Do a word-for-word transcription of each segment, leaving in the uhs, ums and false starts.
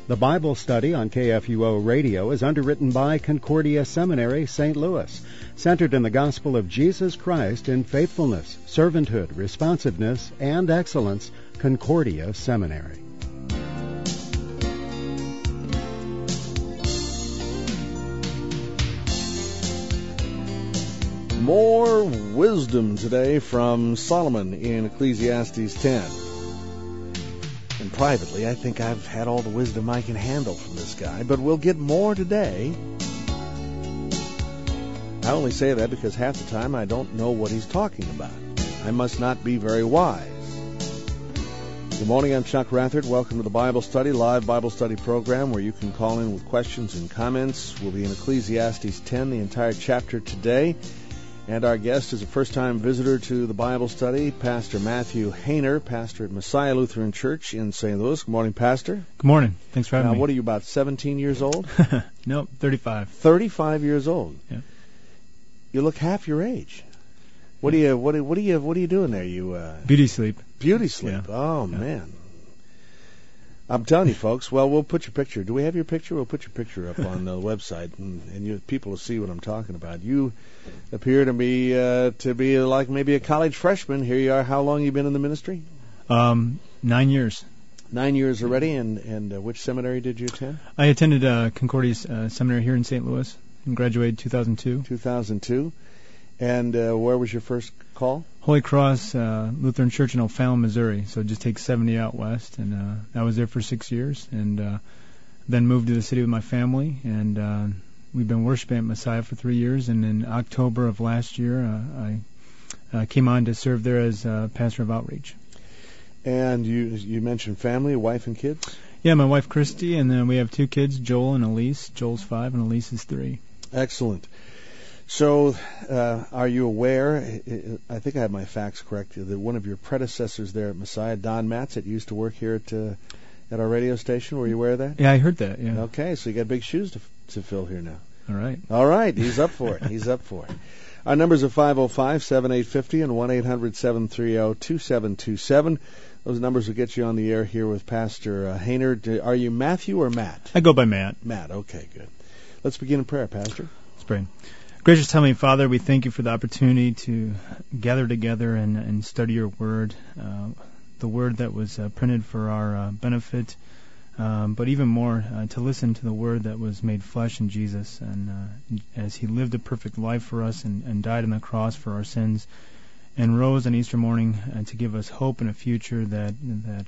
The Bible study on K F U O Radio is underwritten by Concordia Seminary, Saint Louis, centered in the gospel of Jesus Christ in faithfulness, servanthood, responsiveness, and excellence. Concordia Seminary. More wisdom today from Solomon in Ecclesiastes ten. And privately, I think I've had all the wisdom I can handle from this guy, but we'll get more today. I only say that because half the time I don't know what he's talking about. I must not be very wise. Good morning, I'm Chuck Rathert. Welcome to the Bible Study, live Bible study program where you can call in with questions and comments. We'll be in Ecclesiastes ten, the entire chapter today. And our guest is a first-time visitor to the Bible study, Pastor Matthew Hainer, pastor at Messiah Lutheran Church in Saint Louis. Good morning, Pastor. Good morning. Thanks for having now, me. Now, what are you, about seventeen years old? Nope, thirty-five. thirty-five years old. Yeah. You look half your age. What yeah. do you what do, what do you what are you doing there? You uh, beauty sleep. Beauty sleep. Yeah. Oh yeah. man. I'm telling you, folks. Well, we'll put your picture. Do we have your picture? We'll put your picture up on the website, and, and you, people will see what I'm talking about. You appear to be uh, to be like maybe a college freshman. Here you are. How long you been in the ministry? Um, nine years. Nine years already. And and uh, which seminary did you attend? I attended uh, Concordia uh, Seminary here in Saint Louis and graduated two thousand two. two thousand two. And uh, where was your first call? Holy Cross uh, Lutheran Church in O'Fallon, Missouri. So it just takes seventy out west, and uh, I was there for six years, and uh, then moved to the city with my family, and uh, we've been worshiping at Messiah for three years. And in October of last year, uh, I uh, came on to serve there as uh, pastor of outreach. And you you mentioned family, wife and kids? Yeah, my wife Christy, and then we have two kids, Joel and Elise. Joel's five, and Elise is three. Excellent. So, uh, are you aware, I think I have my facts correct, that one of your predecessors there at Messiah, Don Matzett, used to work here at uh, at our radio station? Were you aware of that? Yeah, I heard that, yeah. Okay, so you got big shoes to to fill here now. All right. All right, he's up for it. He's up for it. Our numbers are five oh five, seven eight five oh and one eight hundred, seven three oh, two seven two seven. Those numbers will get you on the air here with Pastor uh, Hainer. Are you Matthew or Matt? I go by Matt. Matt, okay, good. Let's begin in prayer, Pastor. Let's pray. Gracious Heavenly Father, we thank you for the opportunity to gather together and, and study your word, uh, the word that was uh, printed for our uh, benefit, um, but even more, uh, to listen to the word that was made flesh in Jesus, and uh, as he lived a perfect life for us and, and died on the cross for our sins, and rose on Easter morning uh, to give us hope and a future that that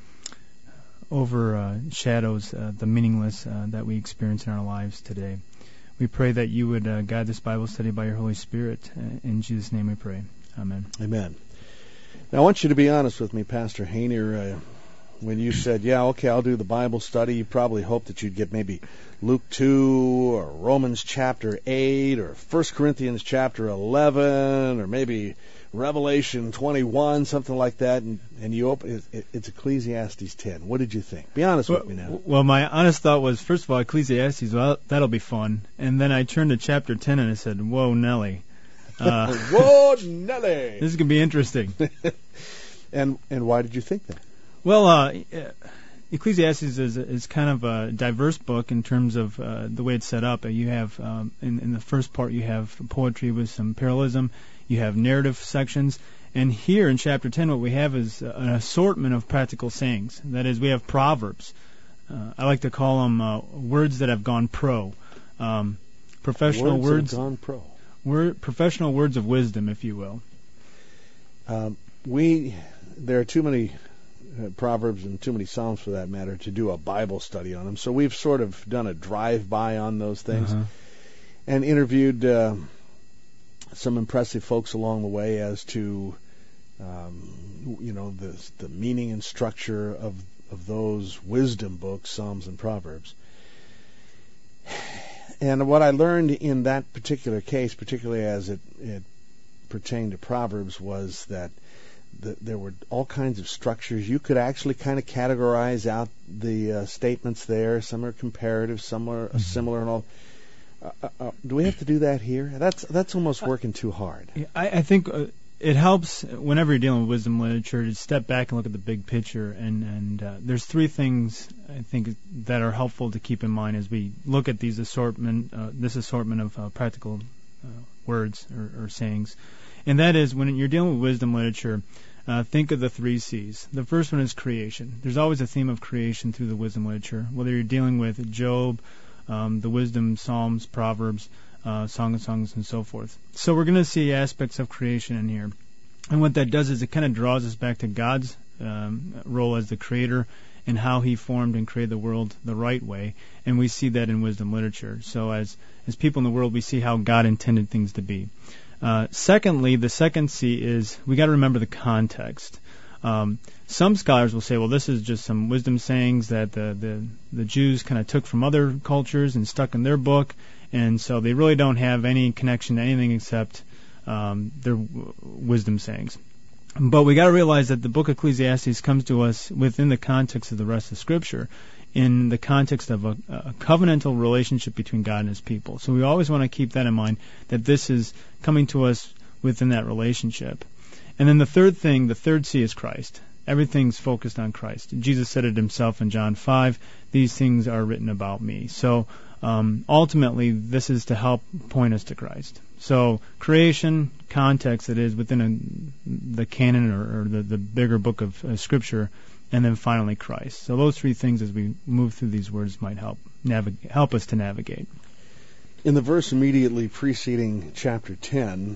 uh, overshadows uh, the meaningless uh, that we experience in our lives today. We pray that you would uh, guide this Bible study by your Holy Spirit. Uh, in Jesus' name we pray. Amen. Amen. Now, I want you to be honest with me, Pastor Hainer. Uh, when you said, yeah, okay, I'll do the Bible study, you probably hoped that you'd get maybe Luke two or Romans chapter eight or First Corinthians chapter eleven or maybe Revelation twenty-one, something like that, and, and you open it, it's Ecclesiastes ten. What did you think? Be honest well, with me now. Well, my honest thought was, first of all, Ecclesiastes, well, that'll be fun. And then I turned to chapter ten and I said, whoa, Nelly. Uh, whoa, Nelly! This is going to be interesting. and and why did you think that? Well, uh, Ecclesiastes is, is kind of a diverse book in terms of uh, the way it's set up. You have, um, in, in the first part, you have poetry with some parallelism. You have narrative sections. And here in chapter ten, what we have is an assortment of practical sayings. That is, we have proverbs. Uh, I like to call them uh, words that have gone pro. Um, professional words, words that have gone pro. Word, professional words of wisdom, if you will. Um, we there are too many uh, proverbs and too many psalms, for that matter, to do a Bible study on them. So we've sort of done a drive-by on those things uh-huh. and interviewed uh, some impressive folks along the way as to um, you know the the meaning and structure of of those wisdom books, Psalms and Proverbs. And what I learned in that particular case, particularly as it, it pertained to Proverbs, was that the, there were all kinds of structures. You could actually kind of categorize out the uh, statements there. Some are comparative, some are mm-hmm. similar, and all. Uh, uh, do we have to do that here? That's that's almost working too hard. I, I think uh, it helps whenever you're dealing with wisdom literature to step back and look at the big picture. And, and uh, there's three things I think that are helpful to keep in mind as we look at these assortment, uh, this assortment of uh, practical uh, words or, or sayings. And that is, when you're dealing with wisdom literature, uh, think of the three C's. The first one is creation. There's always a theme of creation through the wisdom literature, whether you're dealing with Job, um, the wisdom, Psalms, Proverbs, Uh, Song of Songs, and so forth. So we're going to see aspects of creation in here. And what that does is it kind of draws us back to God's um, role as the creator and how he formed and created the world the right way. And we see that in wisdom literature. So as, as people in the world, we see how God intended things to be. Uh, secondly, the second C is we got to remember the context. Um, some scholars will say, well, this is just some wisdom sayings that the, the, the Jews kind of took from other cultures and stuck in their book, and so they really don't have any connection to anything except um, their w- wisdom sayings. But we got to realize that the book of Ecclesiastes comes to us within the context of the rest of Scripture, in the context of a, a covenantal relationship between God and his people. So we always want to keep that in mind, that this is coming to us within that relationship. And then the third thing, the third C is Christ. Everything's focused on Christ. Jesus said it himself in John five, these things are written about me. So um, ultimately, this is to help point us to Christ. So creation, context, it is within a, the canon or, or the, the bigger book of uh, Scripture, and then finally Christ. So those three things as we move through these words might help navigate, help us to navigate. In the verse immediately preceding chapter ten,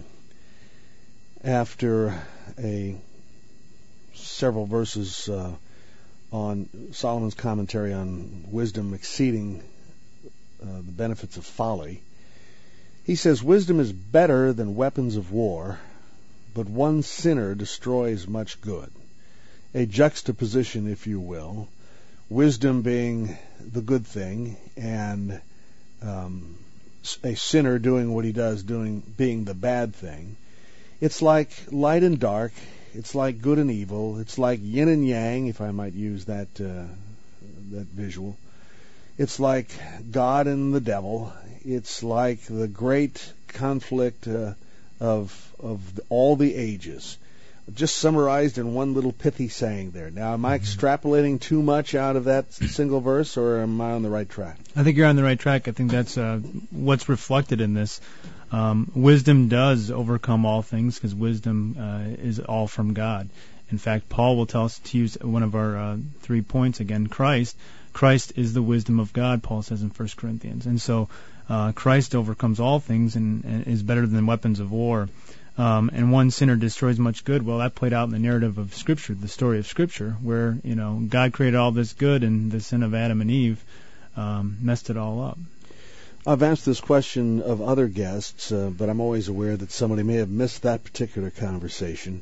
after a several verses uh, on Solomon's commentary on wisdom exceeding uh, the benefits of folly, he says, wisdom is better than weapons of war, but one sinner destroys much good. A juxtaposition, if you will, wisdom being the good thing, and um, a sinner doing what he does, doing being the bad thing. It's like light and dark. It's like good and evil. It's like yin and yang, if I might use that uh, that visual. It's like God and the devil. It's like the great conflict uh, of of the, all the ages. Just summarized in one little pithy saying there. Now, am I extrapolating too much out of that single verse, or am I on the right track? I think you're on the right track. I think that's uh, what's reflected in this. Um, wisdom does overcome all things because wisdom uh, is all from God. In fact, Paul will tell us to use one of our uh, three points again, Christ. Christ is the wisdom of God, Paul says in First Corinthians. And so uh, Christ overcomes all things and, and is better than weapons of war. Um, and one sinner destroys much good. Well, that played out in the narrative of Scripture, the story of Scripture, where, you know, God created all this good and the sin of Adam and Eve um, messed it all up. I've asked this question of other guests, uh, but I'm always aware that somebody may have missed that particular conversation.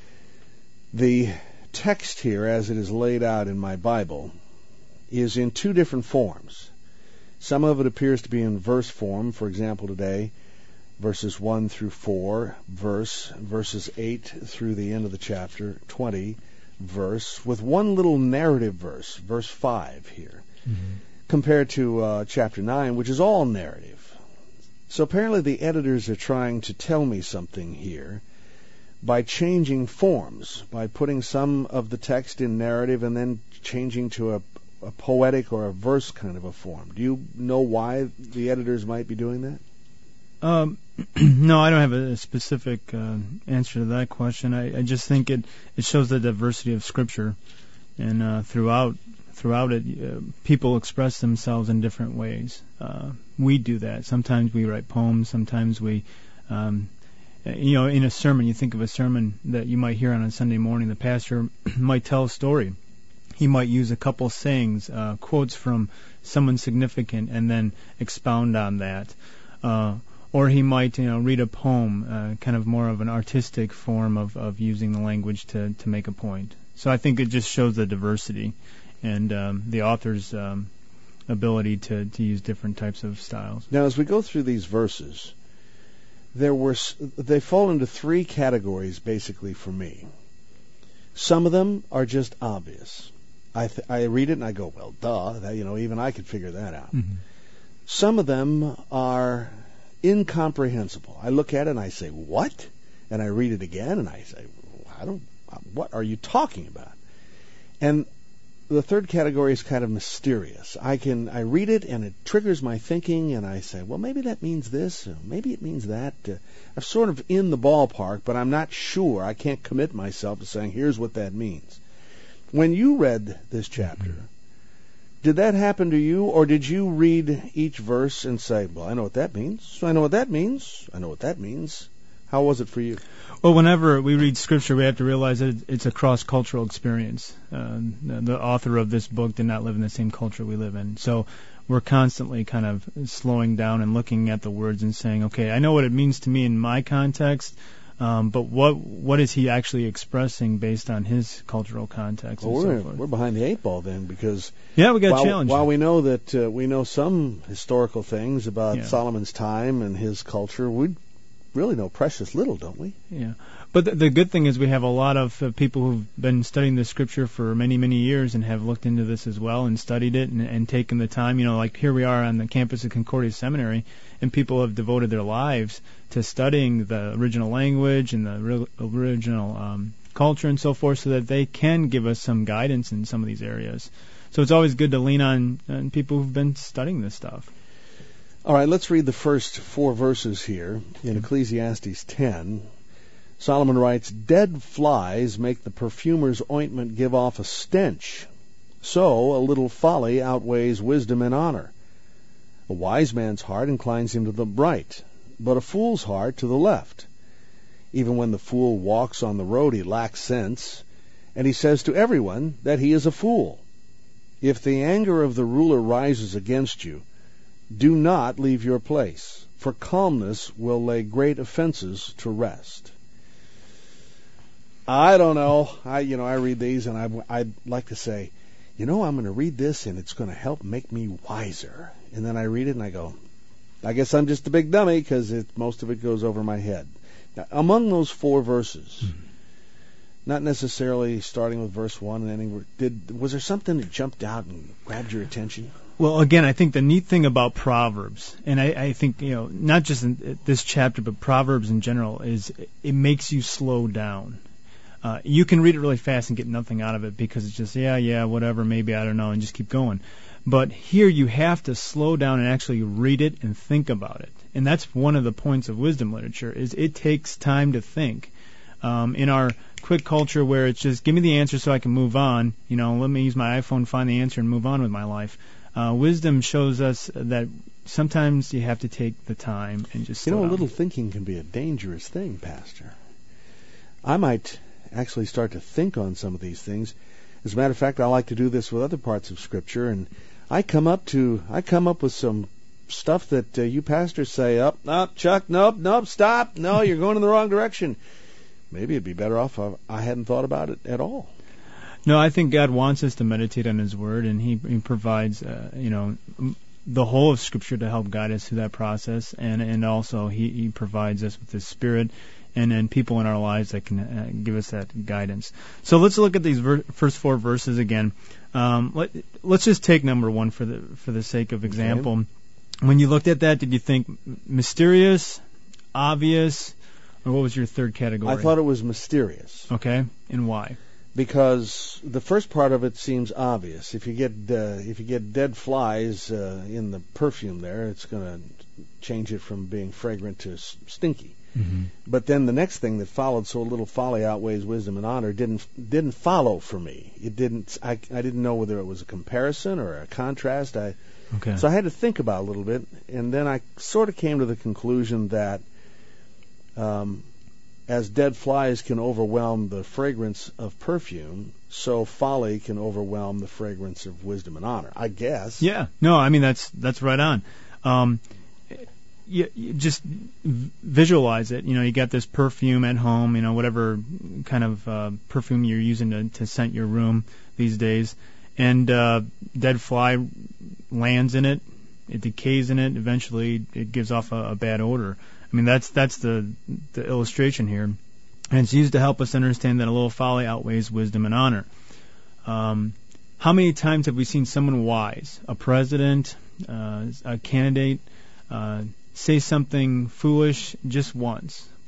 The text here, as it is laid out in my Bible, is in two different forms. Some of it appears to be in verse form. For example, today, verses one through four, verse, verses eight through the end of the chapter, twenty, verse, with one little narrative verse, verse five here, mm-hmm. compared to uh, chapter nine, which is all narrative. So apparently the editors are trying to tell me something here by changing forms, by putting some of the text in narrative and then changing to a, a poetic or a verse kind of a form. Do you know why the editors might be doing that? Um, no, I don't have a specific uh, answer to that question. I, I just think it, it shows the diversity of Scripture, and uh, throughout throughout it, uh, people express themselves in different ways. Uh, we do that. Sometimes we write poems. Sometimes we, um, you know, in a sermon, you think of a sermon that you might hear on a Sunday morning. The pastor might tell a story. He might use a couple sayings, uh, quotes from someone significant, and then expound on that. Uh, Or he might, you know, read a poem, uh, kind of more of an artistic form of, of using the language to, to make a point. So I think it just shows the diversity and um, the author's um, ability to, to use different types of styles. Now, as we go through these verses, there were they fall into three categories basically for me. Some of them are just obvious. I th- I read it and I go, well, duh, that, you know, even I could figure that out. Mm-hmm. Some of them are incomprehensible. I look at it and I say, what? And I read it again, and I say, I don't, what are you talking about? And the third category is kind of mysterious. I can I read it, and it triggers my thinking, and I say, well, maybe that means this, or maybe it means that. Uh, I'm sort of in the ballpark, but I'm not sure. I can't commit myself to saying, here's what that means. When you read this chapter, mm-hmm. did that happen to you, or did you read each verse and say, well, I know what that means, I know what that means, I know what that means? How was it for you? Well, whenever we read Scripture, we have to realize that it's a cross-cultural experience. Uh, the, the author of this book did not live in the same culture we live in. So we're constantly kind of slowing down and looking at the words and saying, okay, I know what it means to me in my context, um, but what what is he actually expressing based on his cultural context? Well, and we're, so forth. we're behind the eight ball then, because yeah, we got while, challenged. While we know that uh, we know some historical things about yeah. Solomon's time and his culture, we really know precious little, don't we? Yeah. But the, the good thing is we have a lot of uh, people who've been studying the Scripture for many, many years and have looked into this as well and studied it and, and taken the time. You know, like here we are on the campus of Concordia Seminary, and people have devoted their lives to studying the original language and the re- original um, culture and so forth, so that they can give us some guidance in some of these areas. So it's always good to lean on, on people who've been studying this stuff. All right, let's read the first four verses here in Ecclesiastes ten. Solomon writes, "Dead flies make the perfumer's ointment give off a stench. So a little folly outweighs wisdom and honor. A wise man's heart inclines him to the right, but a fool's heart to the left. Even when the fool walks on the road, he lacks sense, and he says to everyone that he is a fool. If the anger of the ruler rises against you, do not leave your place, for calmness will lay great offenses to rest." I don't know. I, you know, I read these and I, I'd like to say, you know, I'm going to read this and it's going to help make me wiser. And then I read it and I go, I guess I'm just a big dummy because most of it goes over my head. Now, among those four verses, mm-hmm. not necessarily starting with verse one and ending, did was there something that jumped out and grabbed your attention? Well, again, I think the neat thing about Proverbs, and I, I think, you know, not just in this chapter, but Proverbs in general, is it makes you slow down. Uh, you can read it really fast and get nothing out of it because it's just, yeah, yeah, whatever, maybe, I don't know, and just keep going. But here you have to slow down and actually read it and think about it. And that's one of the points of wisdom literature, is it takes time to think. Um, in our quick culture where it's just, give me the answer so I can move on, you know, let me use my iPhone, find the answer, and move on with my life. Uh, wisdom shows us that sometimes you have to take the time and just slow You know, down. a little thinking can be a dangerous thing, Pastor. I might actually start to think on some of these things. As a matter of fact, I like to do this with other parts of Scripture, and I come up to I come up with some stuff that uh, you pastors say, up, oh, up, Chuck, nope, nope, stop, no, you're going in the wrong direction. Maybe it'd be better off if I hadn't thought about it at all. No, I think God wants us to meditate on His Word, and He, he provides, uh, you know, the whole of Scripture to help guide us through that process, and and also He, he provides us with His Spirit, and then people in our lives that can uh, give us that guidance. So let's look at these ver- first four verses again. Um, let, let's just take number one for the for the sake of example. Okay. When you looked at that, did you think mysterious, obvious, or what was your third category? I thought it was mysterious. Okay, and why? Because the first part of it seems obvious. If you get uh, if you get dead flies uh, in the perfume there, it's going to change it from being fragrant to stinky. Mm-hmm. But then the next thing that followed, so a little folly outweighs wisdom and honor, didn't didn't follow for me. It didn't. I I didn't know whether it was a comparison or a contrast. I okay. So I had to think about it a little bit, and then I sort of came to the conclusion that um, as dead flies can overwhelm the fragrance of perfume, so folly can overwhelm the fragrance of wisdom and honor, I guess. Yeah. No, I mean, that's that's right on. Um, you, you just visualize it. You know, you got this perfume at home, you know, whatever kind of uh, perfume you're using to, to scent your room these days, and uh, dead fly lands in it, it decays in it, eventually it gives off a, a bad odor. I mean, that's that's the the illustration here, and it's used to help us understand that a little folly outweighs wisdom and honor. Um, how many times have we seen someone wise, a president, uh, a candidate, uh, say something foolish just once, but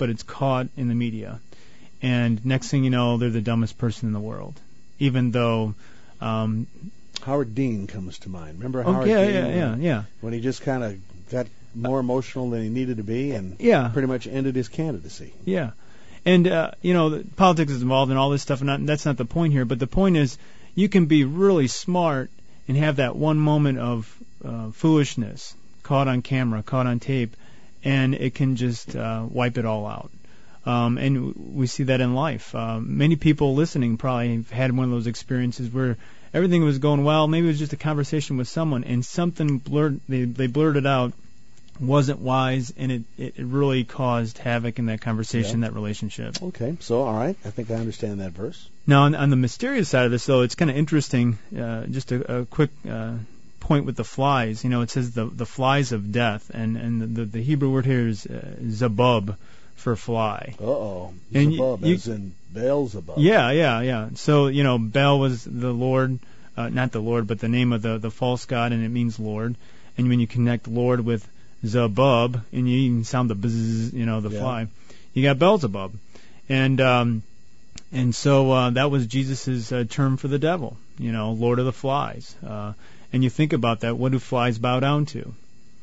but it's caught in the media. And next thing you know, they're the dumbest person in the world. Even though... Um, Howard Dean comes to mind. Remember oh, Howard yeah, Dean? Yeah, yeah, yeah. When he just kind of got more emotional than he needed to be and yeah. pretty much ended his candidacy. Yeah. And, uh, you know, the, politics is involved in all this stuff, and not, that's not the point here. But the point is, you can be really smart and have that one moment of uh, foolishness caught on camera, caught on tape, and it can just uh, wipe it all out. Um, and we see that in life. Uh, many people listening probably have had one of those experiences where everything was going well. Maybe it was just a conversation with someone, and something blurred. They, they blurted out, wasn't wise, and it, it really caused havoc in that conversation, yeah. that relationship. Okay, so all right, I think I understand that verse. Now, on, on the mysterious side of this, though, it's kind of interesting. Uh, just a, a quick uh, point with the flies. You know, it says the the flies of death, and and the the Hebrew word here is uh, zabub for fly. Uh oh, zabub you, as in Beelzebub. Yeah, yeah, yeah. So you know, Baal was the Lord, uh, not the Lord, but the name of the the false god, and it means Lord. And when you connect Lord with Zabub, and you even sound the buzz, you know, the yeah. fly, you got Beelzebub, and um, and so uh, that was Jesus's uh, term for the devil, you know, Lord of the Flies. Uh, and you think about that, what do flies bow down to?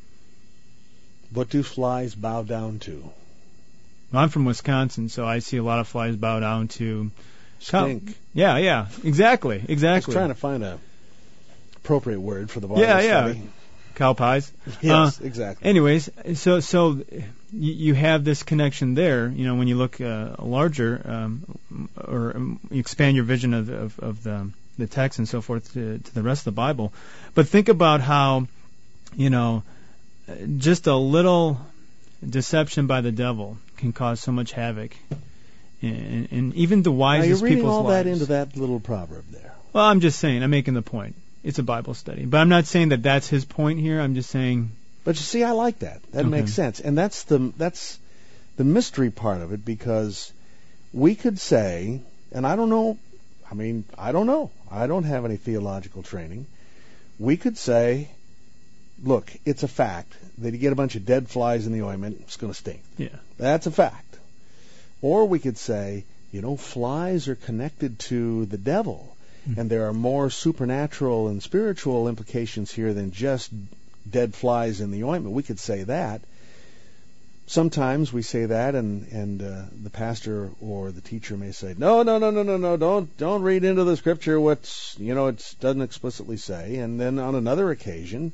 What do flies bow down to? Well, I'm from Wisconsin, so I see a lot of flies bow down to stink. Cow- yeah, yeah, exactly, exactly. I was trying to find a appropriate word for the Bible yeah, study. Yeah. Cow pies. Yes, uh, exactly. Anyways, so so you, you have this connection there. You know, when you look uh, larger um, or um, you expand your vision of, of, of the the text and so forth to, to the rest of the Bible. But think about how, you know, just a little deception by the devil can cause so much havoc, and, and even the wisest people's lives. Now you're reading all that into that little proverb there. Well, I'm just saying. I'm making the point. It's a Bible study. But I'm not saying that that's his point here. I'm just saying... But you see, I like that. That okay. makes sense. And that's the that's the mystery part of it, because we could say, and I don't know, I mean, I don't know. I don't have any theological training. We could say, look, it's a fact that you get a bunch of dead flies in the ointment, it's going to stink. Yeah. That's a fact. Or we could say, you know, flies are connected to the devil. And there are more supernatural and spiritual implications here than just dead flies in the ointment. We could say that. Sometimes we say that, and and uh, the pastor or the teacher may say, "No, no, no, no, no, no! Don't don't read into the scripture what's you know it doesn't explicitly say." And then on another occasion,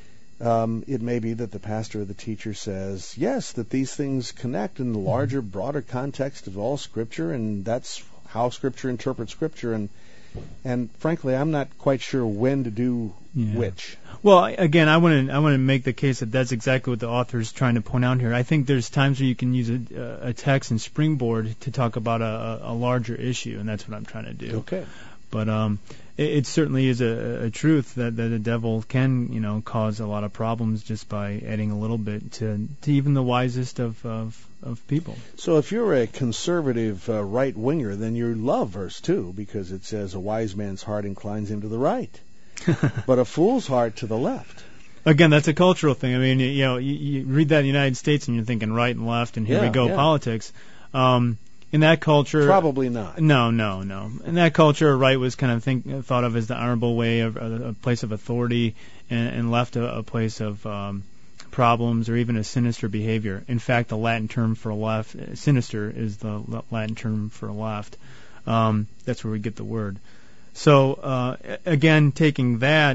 um, it may be that the pastor or the teacher says, "Yes, that these things connect in the larger, broader context of all scripture, and that's how scripture interprets scripture." And And frankly, I'm not quite sure when to do yeah. which. Well, again, I want to I want to make the case that that's exactly what the author is trying to point out here. I think there's times where you can use a, a text and springboard to talk about a, a larger issue, and that's what I'm trying to do. Okay. But um, it, it certainly is a, a truth that, that the devil can, you know, cause a lot of problems just by adding a little bit to, to even the wisest of, of of people. So if you're a conservative uh, right-winger, then you love verse two, because it says, a wise man's heart inclines him to the right, but a fool's heart to the left. Again, that's a cultural thing. I mean, you know, you, you read that in the United States and you're thinking right and left, and here yeah, we go, yeah. politics. Um, in that culture... Probably not. No, no, no. In that culture, right was kind of think, thought of as the honorable way, of a, a place of authority, and, and left a, a place of... Um, problems or even a sinister behavior. In fact, the Latin term for left, sinister, is the Latin term for left. Um, that's where we get the word. So uh, again, taking that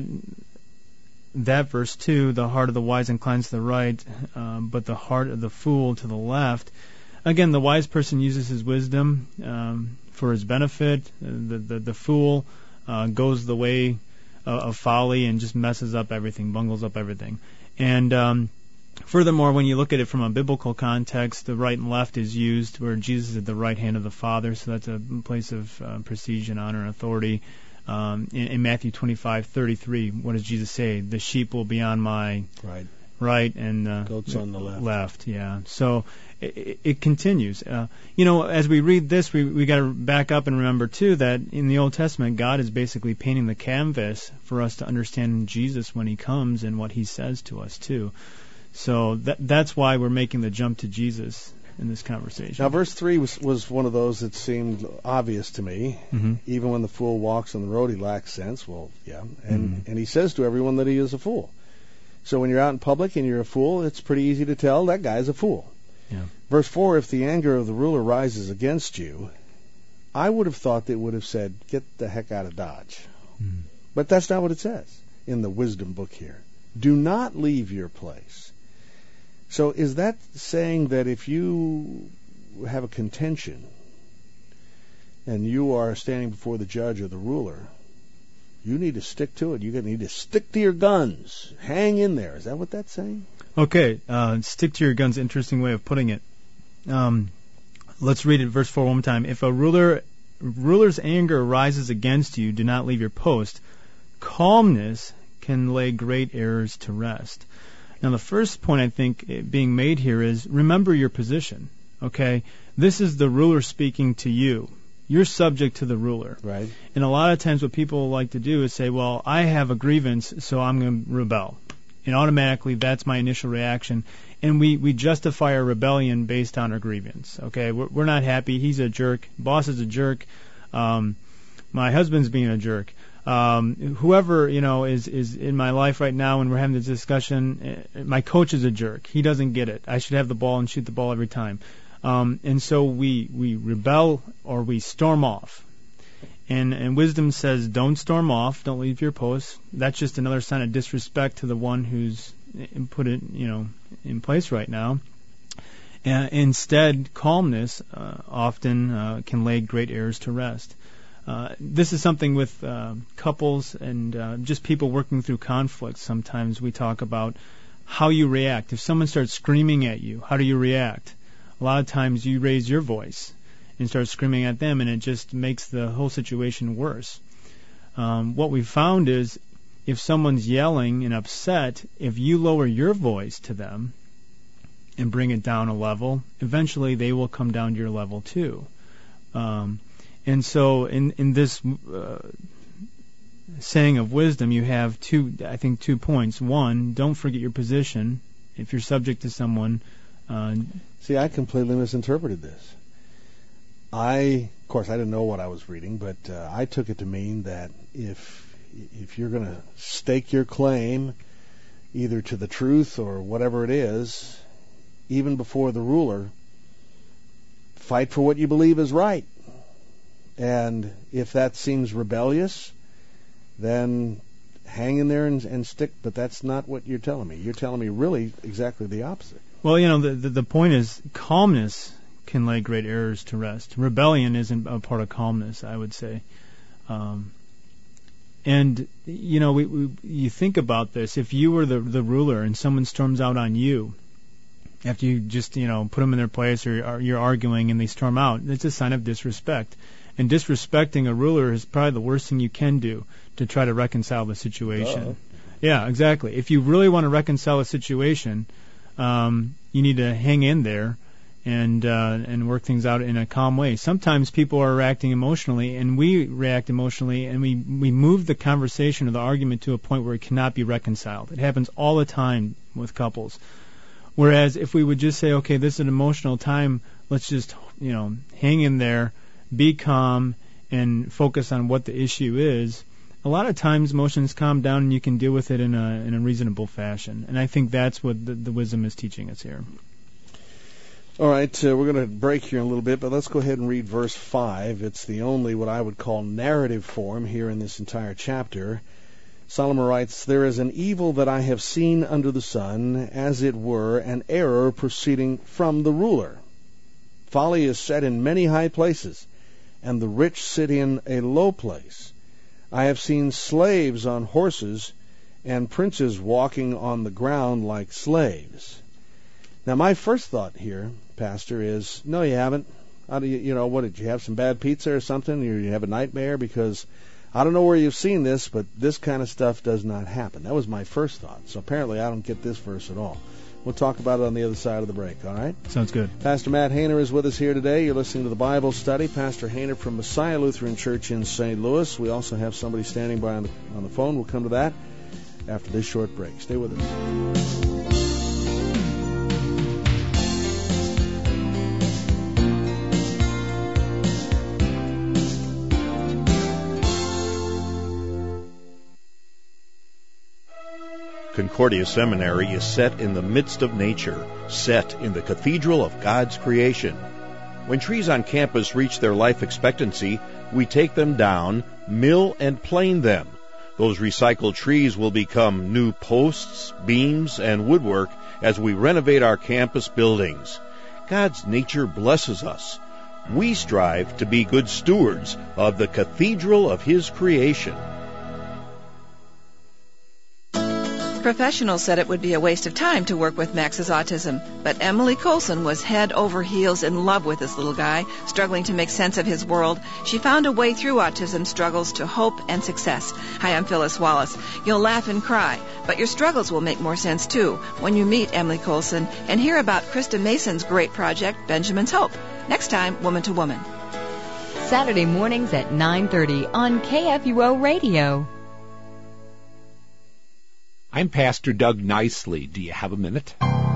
that verse two, the heart of the wise inclines to the right, um, but the heart of the fool to the left. Again, the wise person uses his wisdom um, for his benefit. The the, the fool uh, goes the way of, of folly and just messes up everything, bungles up everything. And um, furthermore, when you look at it from a biblical context, the right and left is used where Jesus is at the right hand of the Father, so that's a place of uh, prestige and honor and authority. Um, in, in Matthew twenty-five thirty-three, what does Jesus say? The sheep will be on my right, right and the goats on the left. Left, yeah. So it, it continues. Uh, you know, as we read this, we we got to back up and remember too that in the Old Testament, God is basically painting the canvas for us to understand Jesus when He comes and what He says to us too. So that that's why we're making the jump to Jesus in this conversation. Now, verse three was, was one of those that seemed obvious to me. Mm-hmm. Even when the fool walks on the road, he lacks sense. Well, yeah. And, Mm-hmm. and he says to everyone that he is a fool. So when you're out in public and you're a fool, it's pretty easy to tell that guy's a fool. Yeah. Verse four, if the anger of the ruler rises against you, I would have thought they would have said, get the heck out of Dodge. Mm-hmm. But that's not what it says in the wisdom book here. Do not leave your place. So is that saying that if you have a contention and you are standing before the judge or the ruler, you need to stick to it. You need to stick to your guns. Hang in there. Is that what that's saying? Okay, uh, stick to your guns. Interesting way of putting it. Um, let's read it, verse four one more time. If a ruler ruler's anger rises against you, do not leave your post. Calmness can lay great errors to rest. Now, the first point I think being made here is remember your position. Okay, this is the ruler speaking to you. You're subject to the ruler. Right. And a lot of times what people like to do is say, well, I have a grievance, so I'm going to rebel. And automatically that's my initial reaction. And we, we justify our rebellion based on our grievance. Okay, we're, we're not happy. He's a jerk. Boss is a jerk. Um, my husband's being a jerk. Um, whoever, you know, is, is in my life right now when we're having this discussion, uh, my coach is a jerk. He doesn't get it. I should have the ball and shoot the ball every time. Um, and so we, we rebel or we storm off. And, and wisdom says, don't storm off, don't leave your post. That's just another sign of disrespect to the one who's put it, you know, in place right now. Uh, instead, calmness uh, often uh, can lay great errors to rest. Uh, this is something with uh, couples and uh, just people working through conflicts. Sometimes we talk about how you react. If someone starts screaming at you, how do you react? A lot of times you raise your voice and start screaming at them, and it just makes the whole situation worse. Um, what we found is if someone's yelling and upset, if you lower your voice to them and bring it down a level, eventually they will come down to your level too. Um, and so in, in this uh, saying of wisdom, you have two, I think, two points. One, don't forget your position. If you're subject to someone... Uh, See, I completely misinterpreted this. I, of course, I didn't know what I was reading, but uh, I took it to mean that if if you're going to stake your claim either to the truth or whatever it is, even before the ruler, fight for what you believe is right. And if that seems rebellious, then hang in there and, and stick. But that's not what you're telling me. You're telling me really exactly the opposite. Well, you know, the, the, the point is calmness can lay great errors to rest. Rebellion isn't a part of calmness, I would say. Um, and, you know, we, we, you think about this. If you were the, the ruler and someone storms out on you, after you just, you know, put them in their place or, or you're arguing and they storm out, it's a sign of disrespect. And disrespecting a ruler is probably the worst thing you can do to try to reconcile the situation. Uh-oh. Yeah, exactly. If you really want to reconcile a situation, um, you need to hang in there and uh, and work things out in a calm way. Sometimes people are reacting emotionally, and we react emotionally, and we, we move the conversation or the argument to a point where it cannot be reconciled. It happens all the time with couples. Whereas if we would just say, okay, this is an emotional time, let's just, you know, hang in there, be calm, and focus on what the issue is, a lot of times emotions calm down and you can deal with it in a in a reasonable fashion. And I think that's what the, the wisdom is teaching us here. All right, uh, we're going to break here in a little bit, but let's go ahead and read verse five. It's the only what I would call narrative form here in this entire chapter. Solomon writes, "There is an evil that I have seen under the sun, as it were an error proceeding from the ruler. Folly is set in many high places, and the rich sit in a low place. I have seen slaves on horses, and princes walking on the ground like slaves." Now, my first thought here, Pastor, is, no, you haven't. How do you, you know, what, did you have some bad pizza or something? Or you have a nightmare? Because I don't know where you've seen this, but this kind of stuff does not happen. That was my first thought. So apparently I don't get this verse at all. We'll talk about it on the other side of the break, all right? Sounds good. Pastor Matt Hainer is with us here today. You're listening to the Bible Study. Pastor Hainer from Messiah Lutheran Church in Saint Louis. We also have somebody standing by on the, on the phone. We'll come to that after this short break. Stay with us. Concordia Seminary is set in the midst of nature, set in the cathedral of God's creation. When trees on campus reach their life expectancy, we take them down, mill and plane them. Those recycled trees will become new posts, beams, and woodwork as we renovate our campus buildings. God's nature blesses us. We strive to be good stewards of the cathedral of His creation. Professionals said it would be a waste of time to work with Max's autism, but Emily Colson was head over heels in love with this little guy, struggling to make sense of his world. She found a way through autism struggles to hope and success. Hi, I'm Phyllis Wallace. You'll laugh and cry, but your struggles will make more sense too when you meet Emily Colson and hear about Krista Mason's great project, Benjamin's Hope. Next time, Woman to Woman. Saturday mornings at nine thirty on K F U O Radio. I'm Pastor Doug Nicely. Do you have a minute?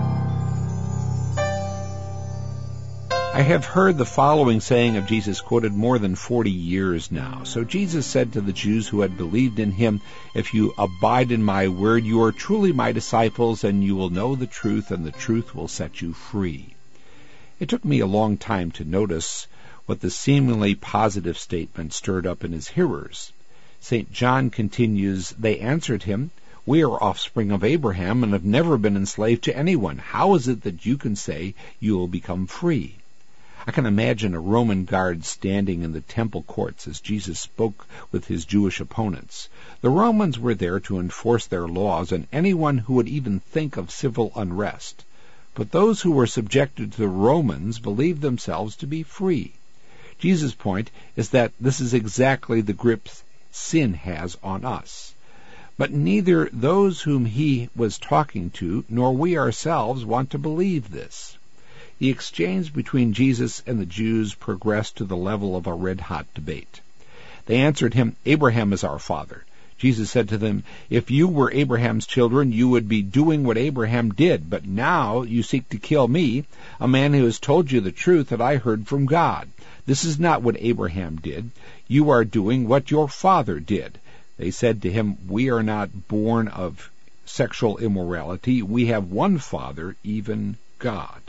I have heard the following saying of Jesus quoted more than forty years now. So Jesus said to the Jews who had believed in him, "If you abide in my word, you are truly my disciples, and you will know the truth, and the truth will set you free." It took me a long time to notice what the seemingly positive statement stirred up in his hearers. Saint John continues, "They answered him, 'We are offspring of Abraham and have never been enslaved to anyone. How is it that you can say you will become free?'" I can imagine a Roman guard standing in the temple courts as Jesus spoke with his Jewish opponents. The Romans were there to enforce their laws on anyone who would even think of civil unrest. But those who were subjected to the Romans believed themselves to be free. Jesus' point is that this is exactly the grip sin has on us. But neither those whom he was talking to nor we ourselves want to believe this. The exchange between Jesus and the Jews progressed to the level of a red-hot debate. They answered him, "Abraham is our father." Jesus said to them, "If you were Abraham's children, you would be doing what Abraham did. But now you seek to kill me, a man who has told you the truth that I heard from God. This is not what Abraham did. You are doing what your father did." They said to him, "We are not born of sexual immorality. We have one Father, even God."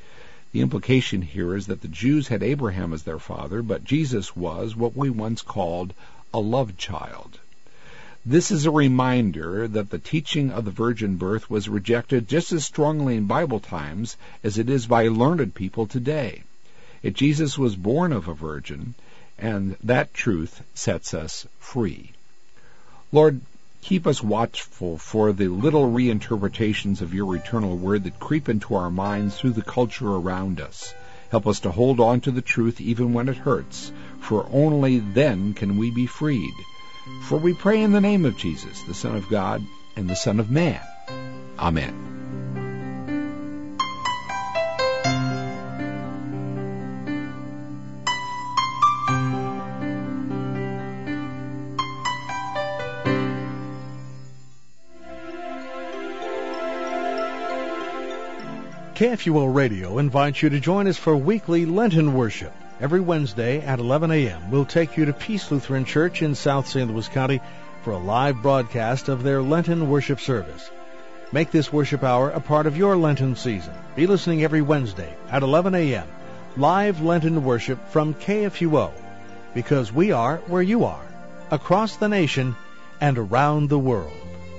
The implication here is that the Jews had Abraham as their father, but Jesus was what we once called a love child. This is a reminder that the teaching of the virgin birth was rejected just as strongly in Bible times as it is by learned people today. Yet Jesus was born of a virgin, and that truth sets us free. Lord, keep us watchful for the little reinterpretations of your eternal word that creep into our minds through the culture around us. Help us to hold on to the truth even when it hurts, for only then can we be freed. For we pray in the name of Jesus, the Son of God and the Son of Man. Amen. K F U O Radio invites you to join us for weekly Lenten worship. Every Wednesday at eleven a.m., we'll take you to Peace Lutheran Church in South Saint Louis County for a live broadcast of their Lenten worship service. Make this worship hour a part of your Lenten season. Be listening every Wednesday at eleven a.m. Live Lenten worship from K F U O, because we are where you are, across the nation and around the world.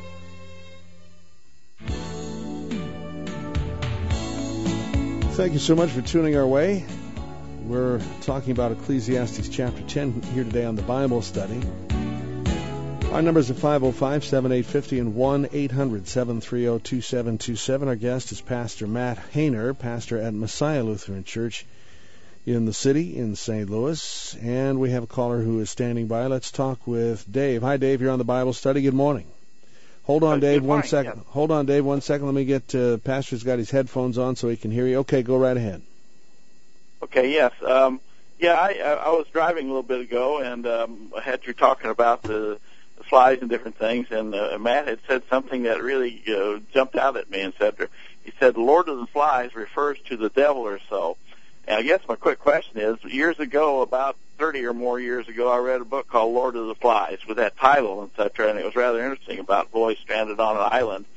Thank you so much for tuning our way. We're talking about Ecclesiastes chapter ten here today on the Bible study. Our numbers are five oh five, seven eight five oh and one eight hundred, seven three oh, two seven two seven. Our guest is Pastor Matt Hainer, pastor at Messiah Lutheran Church in the city in Saint Louis. And we have a caller who is standing by. Let's talk with Dave. Hi, Dave. You're on the Bible study. Good morning. Hold on, Dave, one second. Yeah. Hold on, Dave, one second. Let me get, uh, Pastor's got his headphones on so he can hear you. Okay, go right ahead. Okay, yes. Um, yeah, I, I was driving a little bit ago, and um, I had you talking about the, the flies and different things, and uh, Matt had said something that really uh, jumped out at me and said, he said, Lord of the Flies refers to the devil or so. And I guess my quick question is, years ago, about thirty or more years ago, I read a book called Lord of the Flies with that title, et cetera, and it was rather interesting about boys stranded on an island.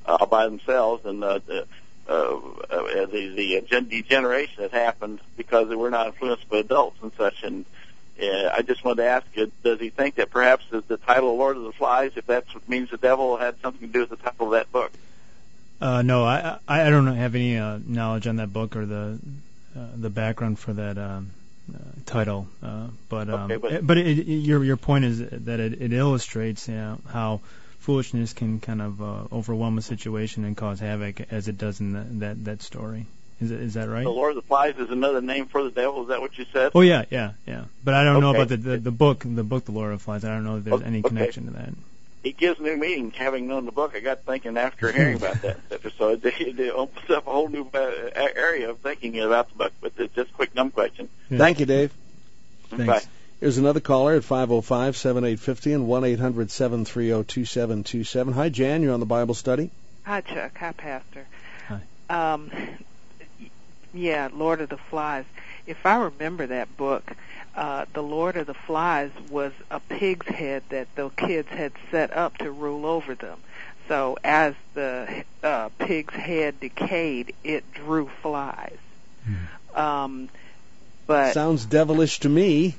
uh, by themselves, and uh, the, uh, uh, the the gen- degeneration that happened because they were not influenced by adults and such. And uh, I just wanted to ask, uh, does he think that perhaps the, the title Lord of the Flies, if that means the devil, had something to do with the title of that book? Uh, no, I I don't have any uh, knowledge on that book or the uh, the background for that um, uh, title, uh, but um, okay, but, it, but it, it, your your point is that it, it illustrates, you know, how foolishness can kind of uh, overwhelm a situation and cause havoc, as it does in the, that that story. Is it, is that right? The Lord of the Flies is another name for the devil. Is that what you said? Oh yeah, yeah, yeah. But I don't okay. know about the, the the book, the book, The Lord of the Flies. I don't know if there's okay. any connection to that. It gives new meaning, having known the book. I got thinking after hearing about that. So it, it opens up a whole new uh, area of thinking about the book. But it's just a quick, dumb question. Yeah. Thank you, Dave. Thanks. Bye. Here's another caller at five oh five, seven eight five oh and one eight hundred, seven three oh, two seven two seven. Hi, Jan. You're on the Bible study. Hi, Chuck. Hi, Pastor. Hi. Um, yeah, Lord of the Flies. If I remember that book, uh, the Lord of the Flies was a pig's head that the kids had set up to rule over them. So as the uh, pig's head decayed, it drew flies. Hmm. Um, but sounds devilish to me.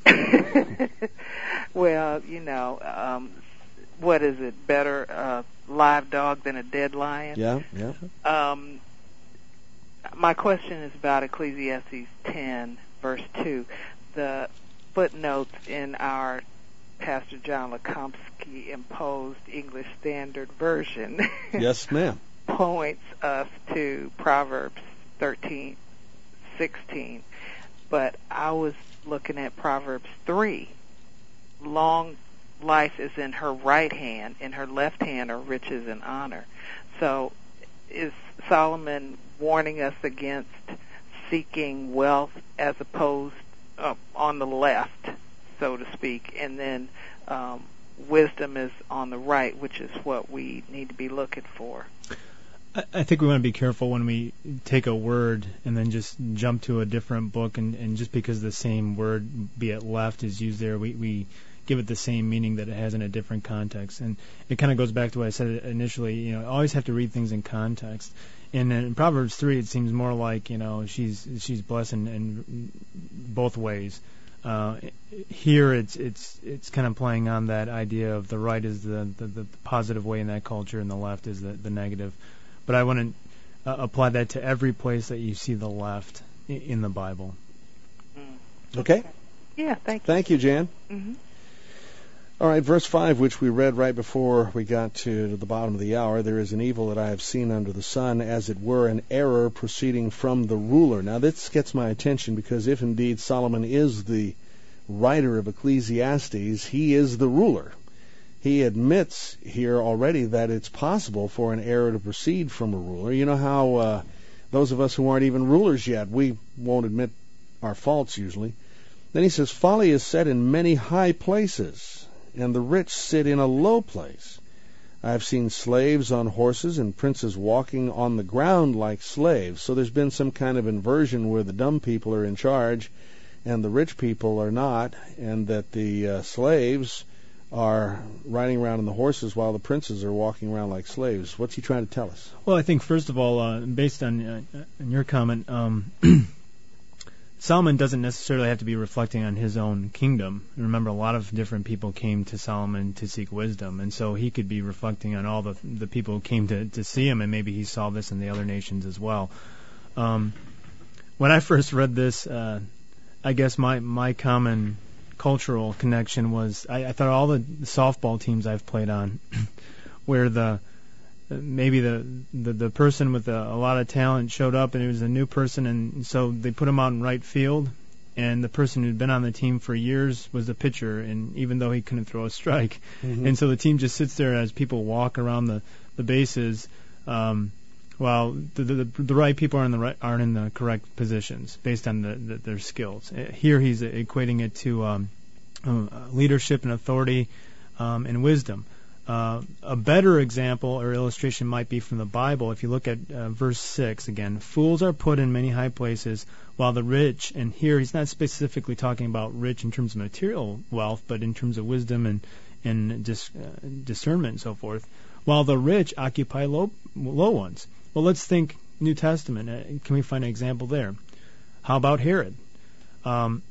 Well, you know, um, what is it? Better a live dog than a dead lion? Yeah, yeah. Um, my question is about Ecclesiastes ten, verse two. The footnotes in our Pastor John Lekomsky imposed English Standard Version yes, ma'am. points us to Proverbs thirteen sixteen. But I was looking at Proverbs three. Long life is in her right hand, in her left hand are riches and honor. So is Solomon warning us against seeking wealth as opposed uh, on the left, so to speak, and then um, wisdom is on the right, which is what we need to be looking for? I think we want to be careful when we take a word and then just jump to a different book, and, and just because the same word, be it left, is used there, we, we give it the same meaning that it has in a different context. And it kind of goes back to what I said initially, you know, always have to read things in context. And in Proverbs three, it seems more like, you know, she's she's blessed in, in both ways. Uh, here, it's it's it's kind of playing on that idea of the right is the, the, the positive way in that culture, and the left is the, the negative. But I want to uh, apply that to every place that you see the left in, in the Bible. Mm. Okay? Yeah, thank you. Thank you, Jan. Mm-hmm. All right, verse five, which we read right before we got to the bottom of the hour. There is an evil that I have seen under the sun, as it were an error proceeding from the ruler. Now, this gets my attention because if indeed Solomon is the writer of Ecclesiastes, he is the ruler. He admits here already that it's possible for an error to proceed from a ruler. You know how uh, those of us who aren't even rulers yet, we won't admit our faults usually. Then he says, folly is set in many high places, and the rich sit in a low place. I have seen slaves on horses and princes walking on the ground like slaves. So there's been some kind of inversion where the dumb people are in charge and the rich people are not, and that the uh, slaves are riding around on the horses while the princes are walking around like slaves. What's he trying to tell us? Well, I think, first of all, uh, based on, uh, on your comment, um, Solomon doesn't necessarily have to be reflecting on his own kingdom. Remember, a lot of different people came to Solomon to seek wisdom, and so he could be reflecting on all the the people who came to, to see him, and maybe he saw this in the other nations as well. Um, when I first read this, uh, I guess my, my common cultural connection was I, I thought all the softball teams I've played on, where the maybe the, the the person with a, a lot of talent showed up and it was a new person, and so they put him out in right field, and the person who'd been on the team for years was the pitcher, and even though he couldn't throw a strike, mm-hmm. and so the team just sits there as people walk around the the bases, um, while the, the the right people are in the right, aren't in the correct positions based on the, the, their skills. Here he's equating it to um, uh, leadership and authority um, and wisdom. Uh, a better example or illustration might be from the Bible. If you look at uh, verse six again, fools are put in many high places, while the rich, and here he's not specifically talking about rich in terms of material wealth, but in terms of wisdom and and dis, uh, discernment and so forth, while the rich occupy low, low ones. Well, let's think New Testament. Uh, can we find an example there? How about Herod? Um,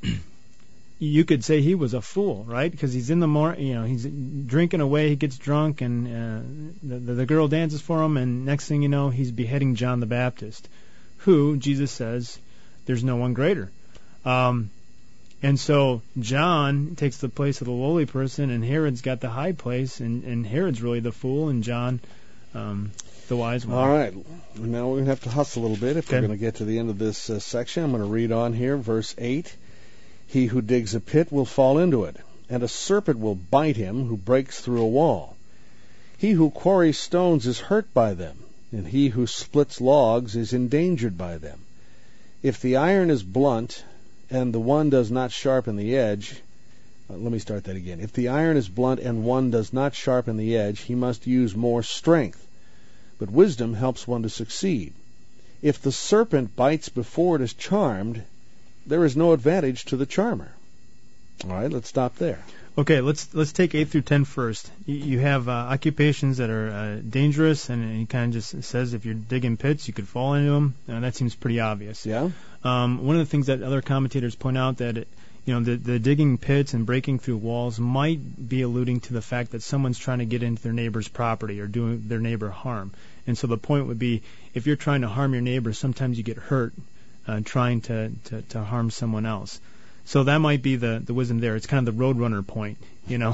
you could say he was a fool, right? Because he's in the mor- you know, he's drinking away, he gets drunk, and uh, the, the, the girl dances for him, and next thing you know, he's beheading John the Baptist, who Jesus says there's no one greater. Um, and so John takes the place of the lowly person, and Herod's got the high place, and, and Herod's really the fool, and John um, the wise one. All right. Now we're going to have to hustle a little bit if okay. we're going to get to the end of this uh, section. I'm going to read on here, verse eight. He who digs a pit will fall into it, and a serpent will bite him who breaks through a wall. He who quarries stones is hurt by them, and he who splits logs is endangered by them. If the iron is blunt, and the one does not sharpen the edge, uh, let me start that again. If the iron is blunt and one does not sharpen the edge, he must use more strength. But wisdom helps one to succeed. If the serpent bites before it is charmed, there is no advantage to the charmer. All right, let's stop there. Okay, let's let's take eight through ten first. You, you have uh, occupations that are uh, dangerous, and he kind of just says if you're digging pits, you could fall into them. Uh, that seems pretty obvious. Yeah. Um, one of the things that other commentators point out that it, you know the, the digging pits and breaking through walls might be alluding to the fact that someone's trying to get into their neighbor's property or doing their neighbor harm. And so the point would be, if you're trying to harm your neighbor, sometimes you get hurt uh, trying to, to, to harm someone else. So that might be the, the wisdom there. It's kind of the Roadrunner point, you know.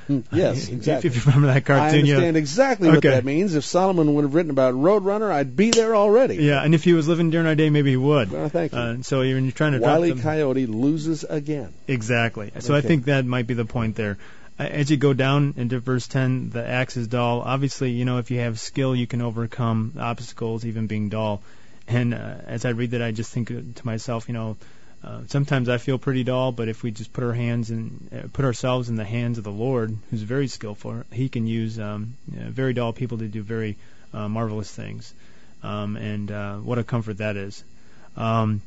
Yes, exactly. If you remember that cartoon. I understand yeah. exactly what okay. that means. If Solomon would have written about Roadrunner, I'd be there already. Yeah, and if he was living during our day, maybe he would. Well, thank you. Uh, so when you're trying to Wile E. drop them, Coyote loses again. Exactly. So okay. I think that might be the point there. As you go down into verse ten, the axe is dull. Obviously, you know, if you have skill, you can overcome obstacles, even being dull. And uh, as I read that, I just think to myself, you know, uh, sometimes I feel pretty dull, but if we just put our hands in, uh, put ourselves in the hands of the Lord, who's very skillful, He can use um, you know, very dull people to do very uh, marvelous things. Um, and uh, what a comfort that is. Um,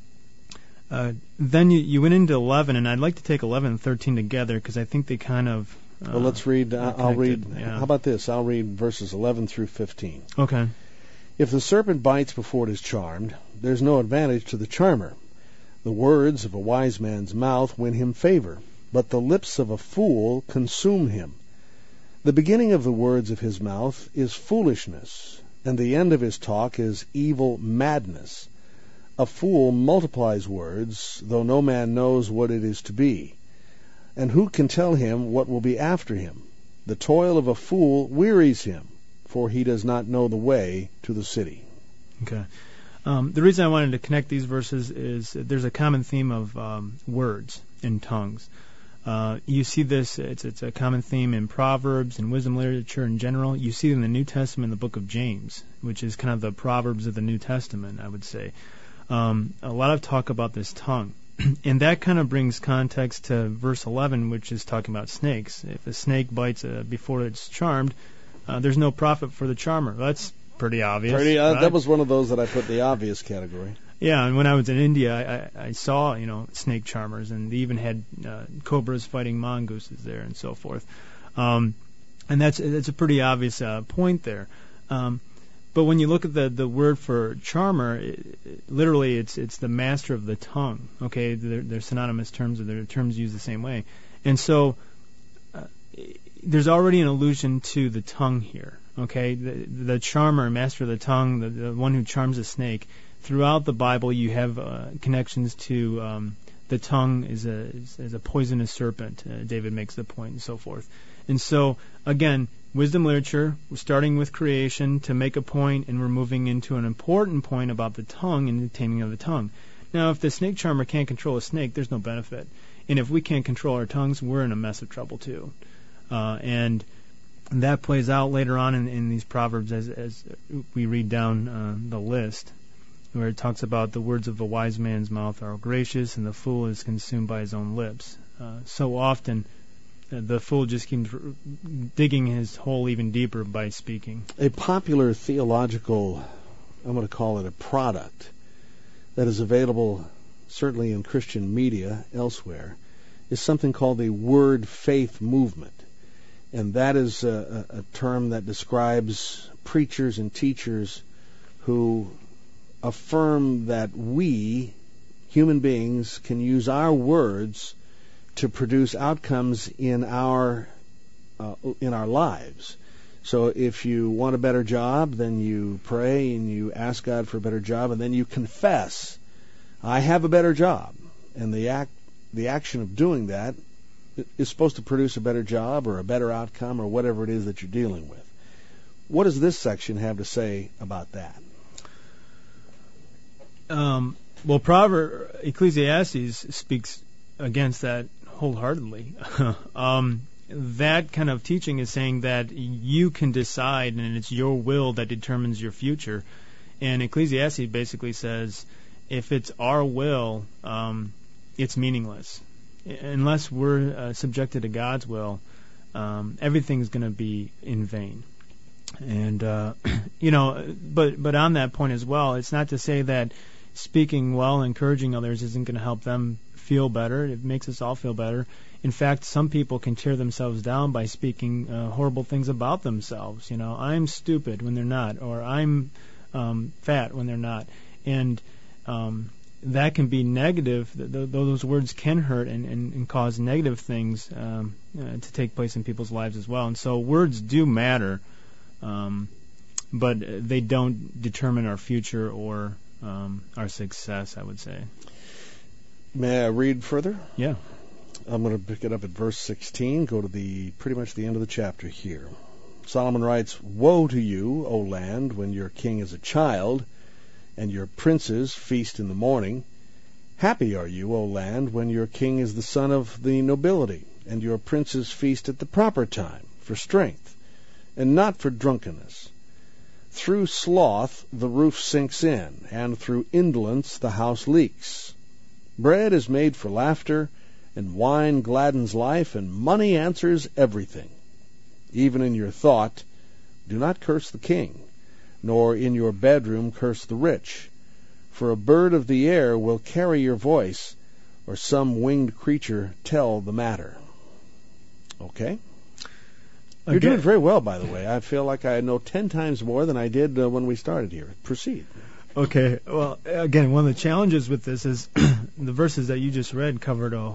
uh, then you, you went into eleven, and I'd like to take eleven and thirteen together because I think they kind of. Uh, well, let's read. Uh, I'll read. Yeah. How about this? I'll read verses eleven through fifteen. Okay. If the serpent bites before it is charmed, there's no advantage to the charmer. The words of a wise man's mouth win him favor, but the lips of a fool consume him. The beginning of the words of his mouth is foolishness, and the end of his talk is evil madness. A fool multiplies words, though no man knows what it is to be. And who can tell him what will be after him? The toil of a fool wearies him, for he does not know the way to the city. Okay. Um, the reason I wanted to connect these verses is there's a common theme of um, words and tongues. Uh, you see this, it's, it's a common theme in Proverbs and wisdom literature in general. You see it in the New Testament in the book of James, which is kind of the Proverbs of the New Testament, I would say. Um, a lot of talk about this tongue. And that kind of brings context to verse eleven, which is talking about snakes. If a snake bites uh, before it's charmed, uh, there's no profit for the charmer. That's pretty obvious. Pretty, uh, right? That was one of those that I put in the obvious category. Yeah, and when I was in India, I, I saw, you know, snake charmers, and they even had uh, cobras fighting mongooses there and so forth. Um, and that's that's a pretty obvious uh, point there. Um, but when you look at the, the word for charmer, it, it, literally it's it's the master of the tongue. Okay, they're, they're synonymous terms, or they're terms used the same way. And so uh, there's already an allusion to the tongue here. Okay, the, the charmer, master of the tongue, the, the one who charms a snake. Throughout the Bible, you have uh, connections to um, the tongue is a is, is a poisonous serpent. Uh, David makes the point, and so forth. And so, again, wisdom literature. We're starting with creation to make a point, and we're moving into an important point about the tongue and the taming of the tongue. Now, if the snake charmer can't control a snake, there's no benefit. And if we can't control our tongues, we're in a mess of trouble too. Uh, and that plays out later on in, in these proverbs as as we read down uh, the list, where it talks about the words of a wise man's mouth are gracious, and the fool is consumed by his own lips. Uh, so often, uh, the fool just keeps digging his hole even deeper by speaking. A popular theological, I'm going to call it a product, that is available certainly in Christian media elsewhere, is something called the Word Faith Movement. And that is a, a, a term that describes preachers and teachers who affirm that we, human beings, can use our words to produce outcomes in our uh, in our lives. So if you want a better job, then you pray and you ask God for a better job, and then you confess, I have a better job. And the act, the action of doing that is supposed to produce a better job or a better outcome or whatever it is that you're dealing with. What does this section have to say about that? Um, well, Proverbs, Ecclesiastes speaks against that wholeheartedly. um, that kind of teaching is saying that you can decide, and it's your will that determines your future. And Ecclesiastes basically says, if it's our will, um, it's meaningless. Unless we're uh, subjected to God's will, um, everything's going to be in vain. And uh, you know, but but on that point as well, it's not to say that speaking well, encouraging others isn't going to help them feel better. It makes us all feel better. In fact, some people can tear themselves down by speaking uh, horrible things about themselves. You know, I'm stupid when they're not, or I'm um, fat when they're not, and um, that can be negative. Th- th- those words can hurt and, and, and cause negative things um, uh, to take place in people's lives as well. And so words do matter, um, but they don't determine our future or um, our success, I would say. May I read further? Yeah. I'm going to pick it up at verse sixteen, go to the pretty much the end of the chapter here. Solomon writes, Woe to you, O land, when your king is a child, and your princes feast in the morning. Happy are you, O land, when your king is the son of the nobility, and your princes feast at the proper time, for strength, and not for drunkenness. Through sloth the roof sinks in, and through indolence the house leaks. Bread is made for laughter, and wine gladdens life, and money answers everything. Even in your thought, do not curse the king, nor in your bedroom curse the rich. For a bird of the air will carry your voice, or some winged creature tell the matter. Okay? You're Again, doing very well, by the way. I feel like I know ten times more than I did uh, when we started here. Proceed. Okay. Well, again, one of the challenges with this is the verses that you just read covered a,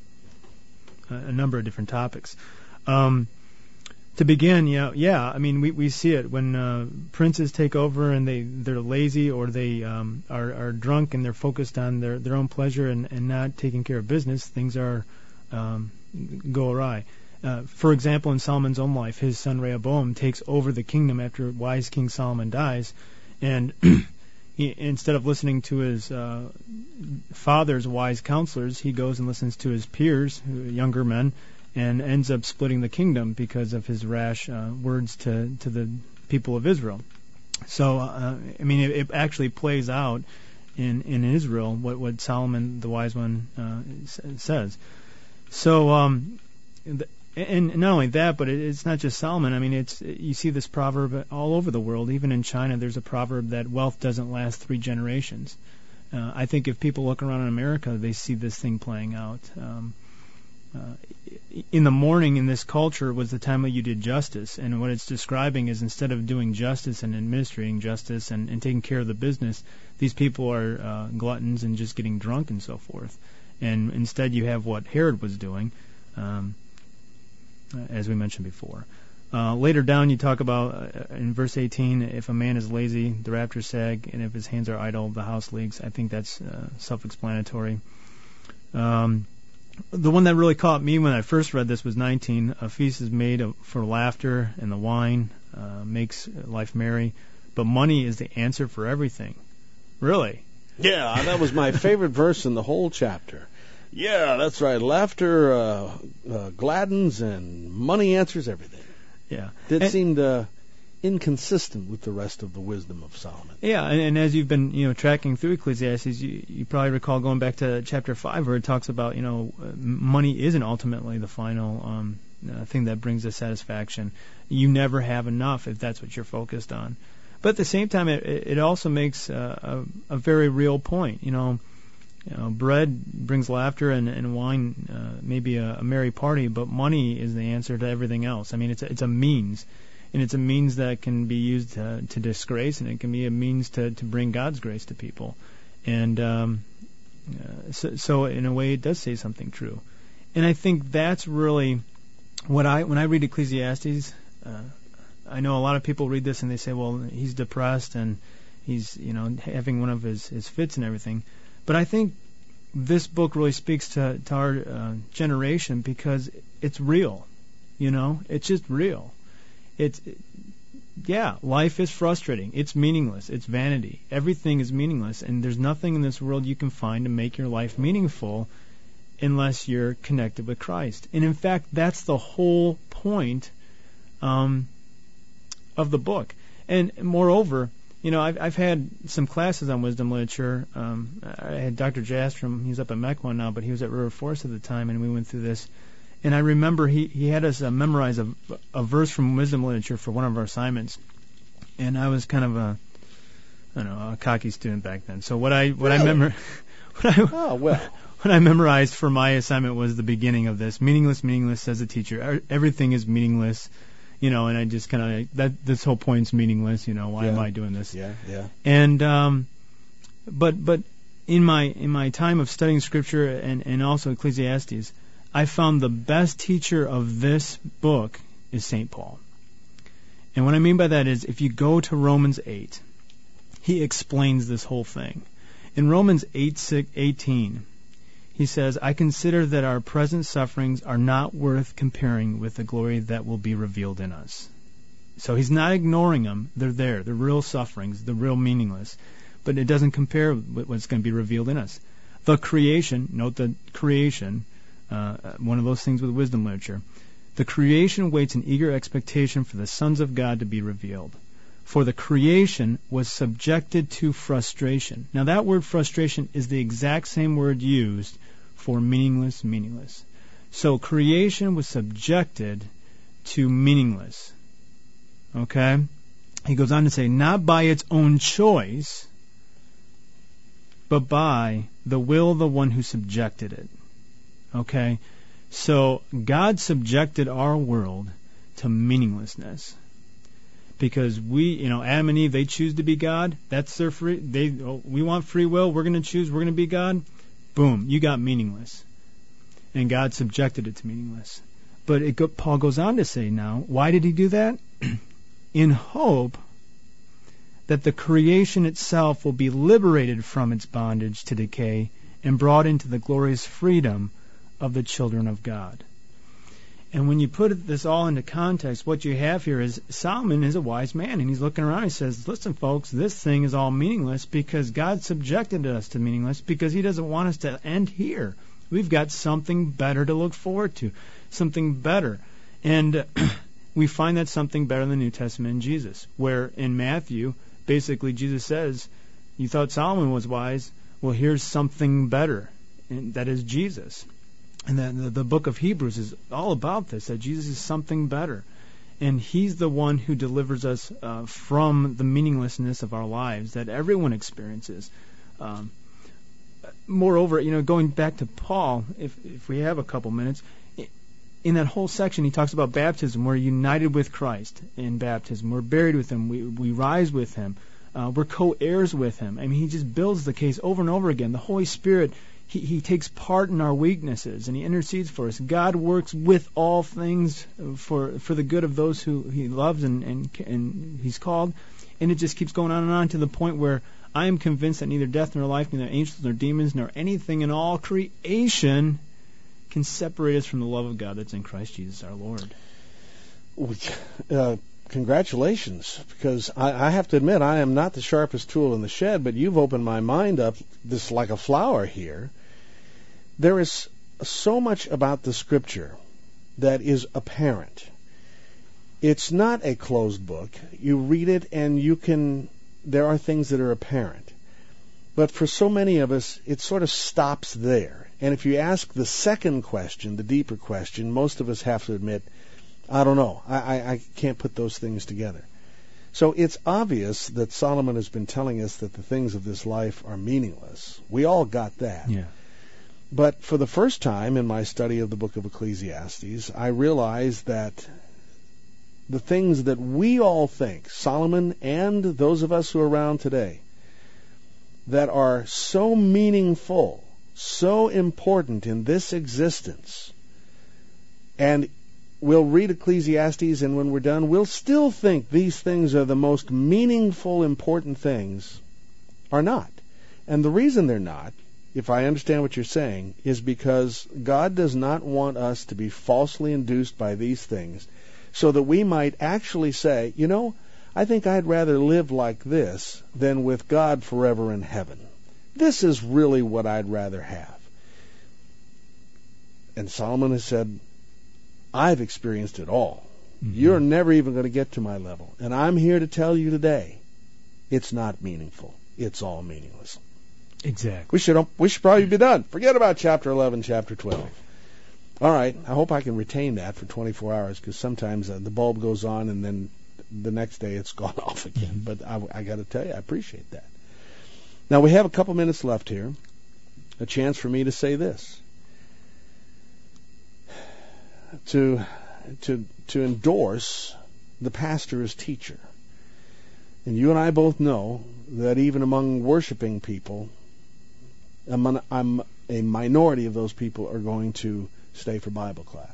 a number of different topics. Um, to begin, you know, yeah, I mean, we, we see it when uh, princes take over and they, they're lazy or they um, are, are drunk and they're focused on their, their own pleasure and, and not taking care of business, things are um, go awry. Uh, for example, in Solomon's own life, his son Rehoboam takes over the kingdom after wise King Solomon dies, and he, instead of listening to his uh, father's wise counselors, he goes and listens to his peers, younger men, and ends up splitting the kingdom because of his rash uh, words to, to the people of Israel. So, uh, I mean, it, it actually plays out in, in Israel what, what Solomon, the wise one, uh, says. So, um, the, and not only that, but it's not just Solomon. I mean, it's you see this proverb all over the world. Even in China, there's a proverb that wealth doesn't last three generations. Uh, I think if people look around in America, they see this thing playing out. Um, uh, in the morning in this culture was the time that you did justice, and what it's describing is instead of doing justice and administrating justice and, and taking care of the business, these people are uh, gluttons and just getting drunk and so forth. And instead, you have what Herod was doing. Um, as we mentioned before. Uh, later down, you talk about, uh, in verse eighteen, if a man is lazy, the rafters sag, and if his hands are idle, the house leaks. I think that's uh, self-explanatory. Um, the one that really caught me when I first read this was nineteen. A feast is made of, for laughter, and the wine uh, makes life merry, but money is the answer for everything. Really? Yeah, that was my favorite verse in the whole chapter. Yeah, that's right. Laughter uh, uh, gladdens and money answers everything. Yeah. That and, seemed uh, inconsistent with the rest of the wisdom of Solomon. Yeah, and, and as you've been, you know, tracking through Ecclesiastes, you, you probably recall going back to chapter five where it talks about, you know, money isn't ultimately the final um, uh, thing that brings us satisfaction. You never have enough if that's what you're focused on. But at the same time, it, it also makes uh, a, a very real point. You know, You know, bread brings laughter, and, and wine uh, maybe a, a merry party, but money is the answer to everything else. I mean, it's a, it's a means, and it's a means that can be used to, to disgrace, and it can be a means to, to bring God's grace to people. And um, uh, so, so, in a way, it does say something true. And I think that's really what I when I read Ecclesiastes. Uh, I know a lot of people read this and they say, "Well, he's depressed and he's you know having one of his, his fits and everything." But I think this book really speaks to, to our uh, generation because it's real. You know, it's just real. It's it, yeah, life is frustrating. It's meaningless. It's vanity. Everything is meaningless, and there's nothing in this world you can find to make your life meaningful unless you're connected with Christ. And in fact, that's the whole point um, of the book. And moreover, you know, I've, I've had some classes on wisdom literature. Um, I had Doctor Jastrom. He's up at Mequon now, but he was at River Forest at the time, and we went through this. And I remember he, he had us uh, memorize a, a verse from wisdom literature for one of our assignments. And I was kind of a, I don't know, a cocky student back then. So what I what really? I remember, what I, oh well, what I memorized for my assignment was the beginning of this: meaningless, meaningless, says the teacher. Everything is meaningless. You know, and I just kind of, that this whole point's meaningless, you know, why yeah. am I doing this? Yeah, yeah. And, um, but, but in my, in my time of studying Scripture and, and also Ecclesiastes, I found the best teacher of this book is Saint Paul. And what I mean by that is, if you go to Romans eight, he explains this whole thing. In Romans eight eighteen, he says, I consider that our present sufferings are not worth comparing with the glory that will be revealed in us. So he's not ignoring them. They're there. They're real sufferings. They're real meaningless. But it doesn't compare with what's going to be revealed in us. The creation, note the creation, uh, one of those things with wisdom literature. The creation waits in eager expectation for the sons of God to be revealed. For the creation was subjected to frustration. Now that word frustration is the exact same word used for meaningless, meaningless. So creation was subjected to meaningless. Okay? He goes on to say, not by its own choice, but by the will of the one who subjected it. Okay? So God subjected our world to meaninglessness. Because we, you know, Adam and Eve, they choose to be God. That's their free. They, oh, we want free will. We're going to choose. We're going to be God. Boom, you got meaningless, and God subjected it to meaningless. But it go, Paul goes on to say now, why did he do that? In hope that the creation itself will be liberated from its bondage to decay and brought into the glorious freedom of the children of God. And when you put this all into context, what you have here is Solomon is a wise man, and he's looking around and he says, listen, folks, this thing is all meaningless because God subjected us to meaningless because he doesn't want us to end here. We've got something better to look forward to, something better. And uh, we find that something better in the New Testament in Jesus, where in Matthew, basically Jesus says, you thought Solomon was wise, well, here's something better, and that is Jesus. And then the, the book of Hebrews is all about this, that Jesus is something better. And he's the one who delivers us uh, from the meaninglessness of our lives that everyone experiences. Um, moreover, you know, going back to Paul, if, if we have a couple minutes, in that whole section he talks about baptism. We're united with Christ in baptism. We're buried with him. We, we rise with him. Uh, we're co-heirs with him. I mean, he just builds the case over and over again. The Holy Spirit, He, he takes part in our weaknesses, and he intercedes for us. God works with all things for for the good of those who he loves and, and, and he's called. And it just keeps going on and on to the point where I am convinced that neither death nor life, neither angels nor demons, nor anything in all creation can separate us from the love of God that's in Christ Jesus our Lord. Uh, congratulations, because I, I have to admit I am not the sharpest tool in the shed, but you've opened my mind up this like a flower here. There is so much about the Scripture that is apparent. It's not a closed book. You read it and you can, there are things that are apparent. But for so many of us, it sort of stops there. And if you ask the second question, the deeper question, most of us have to admit, I don't know. I, I, I can't put those things together. So it's obvious that Solomon has been telling us that the things of this life are meaningless. We all got that. Yeah. But for the first time in my study of the book of Ecclesiastes, I realized that the things that we all think, Solomon and those of us who are around today, that are so meaningful, so important in this existence, and we'll read Ecclesiastes, and when we're done, we'll still think these things are the most meaningful, important things, are not. And the reason they're not, if I understand what you're saying, is because God does not want us to be falsely induced by these things, so that we might actually say, you know, I think I'd rather live like this than with God forever in heaven. This is really what I'd rather have. And Solomon has said, I've experienced it all. Mm-hmm. You're never even going to get to my level. And I'm here to tell you today, it's not meaningful. It's all meaningless. Exactly. We should we should probably be done. Forget about chapter eleven, chapter twelve. All right. I hope I can retain that for twenty-four hours, because sometimes uh, the bulb goes on and then the next day it's gone off again. But I, I got to tell you, I appreciate that. Now, we have a couple minutes left here. A chance for me to say this. To, to, to endorse the pastor as teacher. And you and I both know that even among worshiping people, I'm, I'm a minority of those people are going to stay for Bible class.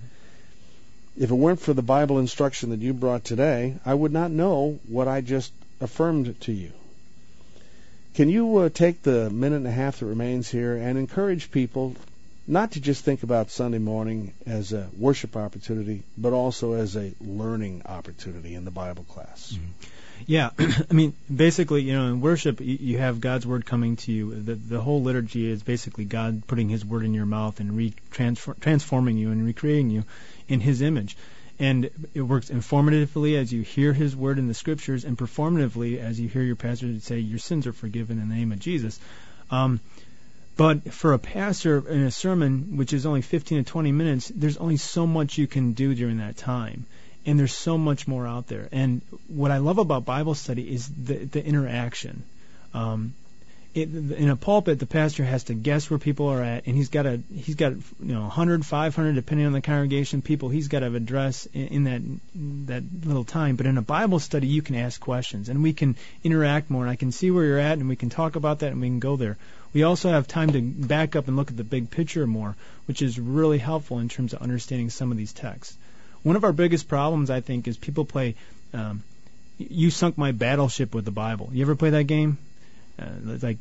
Mm-hmm. If it weren't for the Bible instruction that you brought today, I would not know what I just affirmed to you. Can you uh, take the minute and a half that remains here and encourage people not to just think about Sunday morning as a worship opportunity, but also as a learning opportunity in the Bible class? Mm-hmm. Yeah, I mean, basically, you know, in worship, you, you have God's Word coming to you. The, the whole liturgy is basically God putting His Word in your mouth and re- transfer, transforming you and recreating you in His image. And it works informatively as you hear His Word in the Scriptures, and performatively as you hear your pastor say, your sins are forgiven in the name of Jesus. Um, but for a pastor in a sermon, which is only fifteen to twenty minutes, there's only so much you can do during that time. And there's so much more out there. And what I love about Bible study is the, the interaction. Um, it, in a pulpit, the pastor has to guess where people are at, and he's got a he's got you know one hundred, five hundred, depending on the congregation, people he's got to address in, in that that little time. But in a Bible study, you can ask questions, and we can interact more. And I can see where you're at, and we can talk about that, and we can go there. We also have time to back up and look at the big picture more, which is really helpful in terms of understanding some of these texts. One of our biggest problems, I think, is people play um, You Sunk My Battleship with the Bible. You ever play that game? Uh, like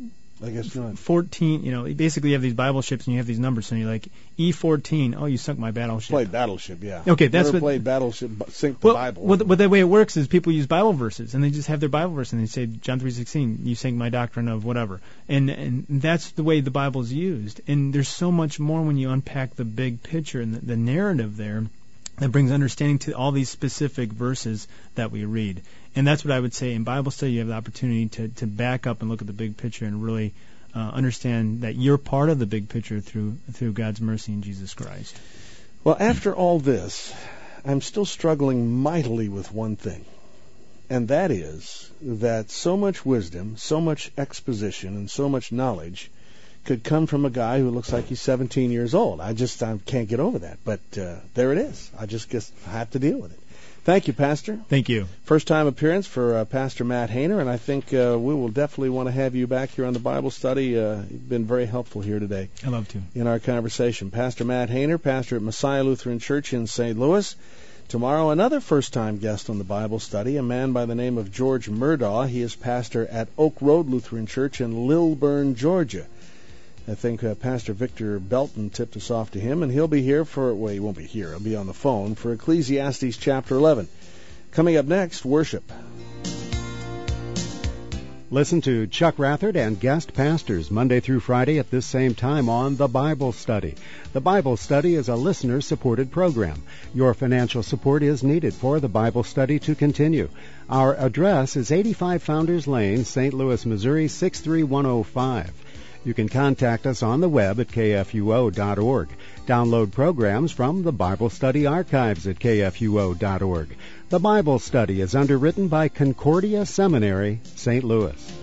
I guess not. fourteen, you know, basically you have these Bible ships and you have these numbers, and you're like, E fourteen, oh, you sunk my battleship. Played Battleship, yeah. Okay, that's Never what... played Battleship, sink the well, Bible. Well, but the way it works is people use Bible verses, and they just have their Bible verse, and they say, John three sixteen, you sank my doctrine of whatever. And and that's the way the Bible is used. And there's so much more when you unpack the big picture and the, the narrative there that brings understanding to all these specific verses that we read. And that's what I would say in Bible study. You have the opportunity to, to back up and look at the big picture and really uh, understand that you're part of the big picture through through God's mercy in Jesus Christ. Well, after all this, I'm still struggling mightily with one thing, and that is that so much wisdom, so much exposition, and so much knowledge could come from a guy who looks like he's seventeen years old. I just I can't get over that. But uh, there it is. I just guess I have to deal with it. Thank you, Pastor. Thank you. First time appearance for uh, Pastor Matt Hayner, and I think uh, we will definitely want to have you back here on the Bible study. Uh, you've been very helpful here today. I love to. In our conversation. Pastor Matt Hayner, pastor at Messiah Lutheran Church in Saint Louis. Tomorrow, another first-time guest on the Bible study, a man by the name of George Murdaugh. He is pastor at Oak Road Lutheran Church in Lilburn, Georgia. I think uh, Pastor Victor Belton tipped us off to him, and he'll be here for, well, he won't be here, he'll be on the phone for Ecclesiastes chapter eleven. Coming up next, worship. Listen to Chuck Rathert and guest pastors Monday through Friday at this same time on The Bible Study. The Bible Study is a listener-supported program. Your financial support is needed for the Bible Study to continue. Our address is eighty-five Founders Lane, Saint Louis, Missouri, six three one oh five. You can contact us on the web at k f u o dot org. Download programs from the Bible Study archives at k f u o dot org. The Bible Study is underwritten by Concordia Seminary, Saint Louis.